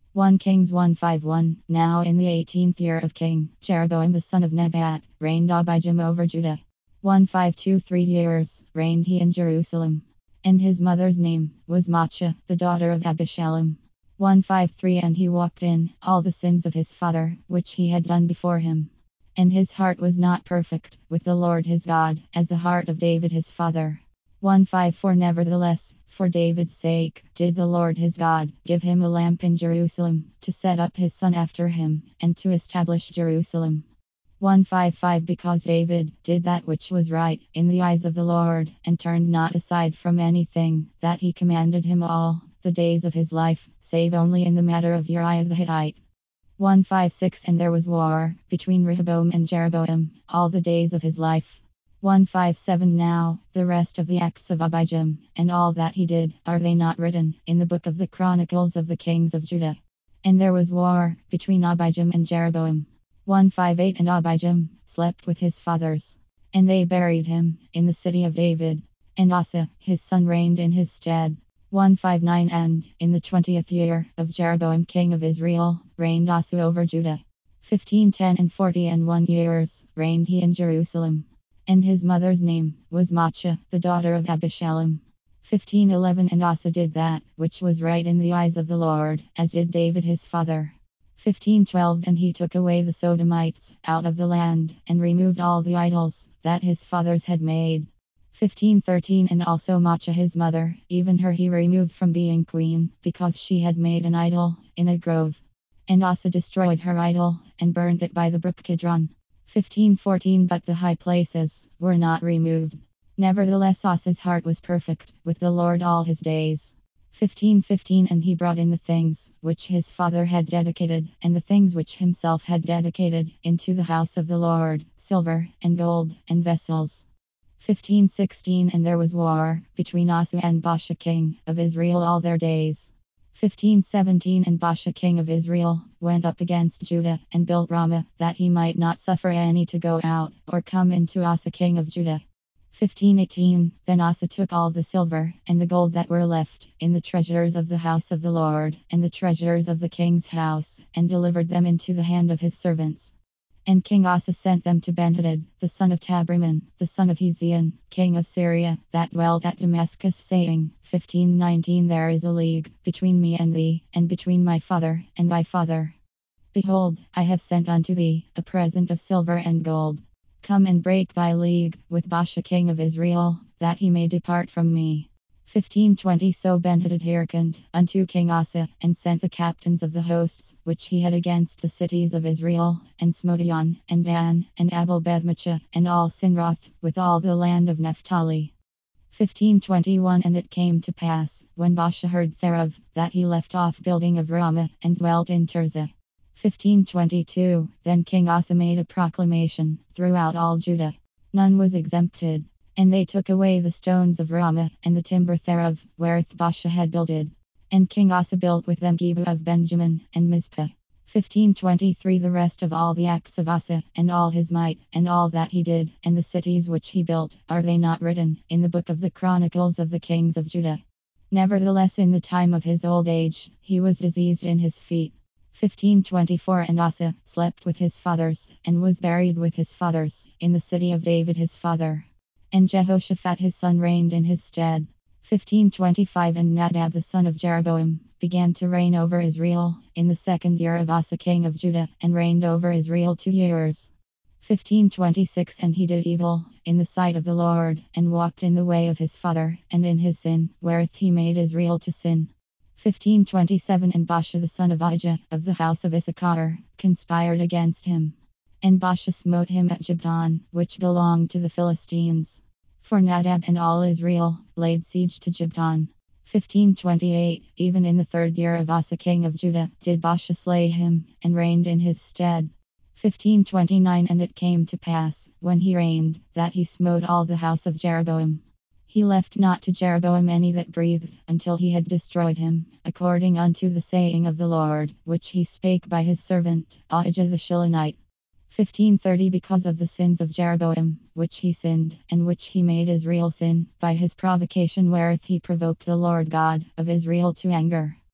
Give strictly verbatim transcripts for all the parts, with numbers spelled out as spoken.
First Kings one fifty-one. Now in the eighteenth year of King Jeroboam the son of Nebat, reigned Abijam over Judah. one fifty-two Three years reigned he in Jerusalem. And his mother's name was Maachah, the daughter of Abishalom. one fifty-three And he walked in all the sins of his father, which he had done before him. And his heart was not perfect with the Lord his God, as the heart of David his father. one fifty-four Nevertheless, for David's sake, did the Lord his God give him a lamp in Jerusalem, to set up his son after him, and to establish Jerusalem. one fifty-five Because David did that which was right in the eyes of the Lord, and turned not aside from anything that he commanded him all the days of his life, save only in the matter of Uriah the Hittite. one fifty-six And there was war between Rehoboam and Jeroboam all the days of his life. one fifty-seven Now, the rest of the acts of Abijam, and all that he did, are they not written in the book of the Chronicles of the Kings of Judah? And there was war between Abijam and Jeroboam. one fifty-eight And Abijam slept with his fathers, and they buried him in the city of David. And Asa, his son, reigned in his stead. one fifty-nine And in the twentieth year of Jeroboam king of Israel, reigned Asa over Judah. fifteen ten And forty and one years reigned he in Jerusalem. And his mother's name was Maachah, the daughter of Abishalom. fifteen eleven And Asa did that which was right in the eyes of the Lord, as did David his father. fifteen twelve And he took away the Sodomites out of the land, and removed all the idols that his fathers had made. fifteen thirteen And also Maachah his mother, even her he removed from being queen, because she had made an idol in a grove. And Asa destroyed her idol, and burned it by the brook Kidron. fifteen fourteen But the high places were not removed. Nevertheless Asa's heart was perfect with the Lord all his days. fifteen fifteen And he brought in the things which his father had dedicated, and the things which himself had dedicated, into the house of the Lord, silver, and gold, and vessels. fifteen sixteen And there was war between Asa and Baasha king of Israel all their days. fifteen seventeen And Baasha king of Israel went up against Judah, and built Ramah, that he might not suffer any to go out or come into Asa king of Judah. fifteen eighteen Then Asa took all the silver and the gold that were left in the treasures of the house of the Lord, and the treasures of the king's house, and delivered them into the hand of his servants. And King Asa sent them to Benhadad, the son of Tabriman, the son of Hezion, king of Syria, that dwelt at Damascus, saying, fifteen nineteen There is a league between me and thee, and between my father and thy father. Behold, I have sent unto thee a present of silver and gold. Come and break thy league with Baasha king of Israel, that he may depart from me. fifteen twenty So Benhadad hearkened unto King Asa, and sent the captains of the hosts which he had against the cities of Israel, and smote On, and Dan, and Abel-Bethmaachah, and all Sinroth, with all the land of Naphtali. fifteen twenty-one And it came to pass, when Baasha heard thereof, that he left off building of Ramah, and dwelt in Tirzah. fifteen twenty-two Then King Asa made a proclamation throughout all Judah. None was exempted. And they took away the stones of Ramah, and the timber thereof, wherewith Baasha had builded. And King Asa built with them Geba of Benjamin, and Mizpah. fifteen twenty-three The rest of all the acts of Asa, and all his might, and all that he did, and the cities which he built, are they not written in the book of the Chronicles of the Kings of Judah? Nevertheless in the time of his old age, he was diseased in his feet. fifteen twenty-four And Asa slept with his fathers, and was buried with his fathers, in the city of David his father. And Jehoshaphat his son reigned in his stead. fifteen twenty-five And Nadab the son of Jeroboam began to reign over Israel, in the second year of Asa king of Judah, and reigned over Israel two years. fifteen twenty-six And he did evil in the sight of the Lord, and walked in the way of his father, and in his sin, wherewith he made Israel to sin. fifteen twenty-seven And Baasha the son of Ahijah, of the house of Issachar, conspired against him. And Baasha smote him at Jabnon, which belonged to the Philistines. For Nadab and all Israel laid siege to Jabnon. fifteen twenty-eight Even in the third year of Asa king of Judah did Baasha slay him, and reigned in his stead. fifteen twenty-nine And it came to pass, when he reigned, that he smote all the house of Jeroboam. He left not to Jeroboam any that breathed, until he had destroyed him, according unto the saying of the Lord, which he spake by his servant Ahijah the Shilonite. fifteen thirty Because of the sins of Jeroboam, which he sinned, and which he made Israel sin, by his provocation wherewith he provoked the Lord God of Israel to anger.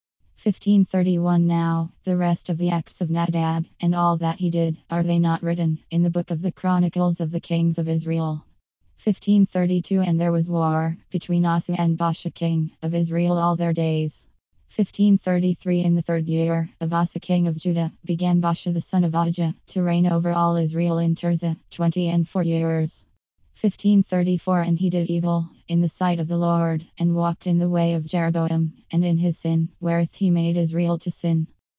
fifteen thirty-one Now, the rest of the acts of Nadab, and all that he did, are they not written in the book of the Chronicles of the Kings of Israel? fifteen thirty-two And there was war between Asa and Baasha king of Israel all their days. fifteen thirty-three In the third year of Asa king of Judah began Baasha the son of Ahijah to reign over all Israel in Tirzah, twenty and four years. fifteen thirty-four And he did evil in the sight of the Lord, and walked in the way of Jeroboam, and in his sin, wherewith he made Israel to sin.